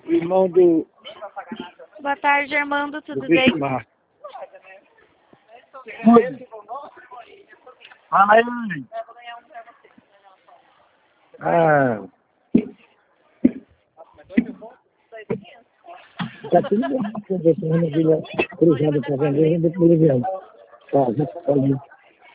irmão do Boa tarde, Armando, tudo bem? Bismarck. Oi. Fala aí. Ah. Tá tudo bem. Eu vou ter uma vila cruzada para vender boliviano. Tá, já pode.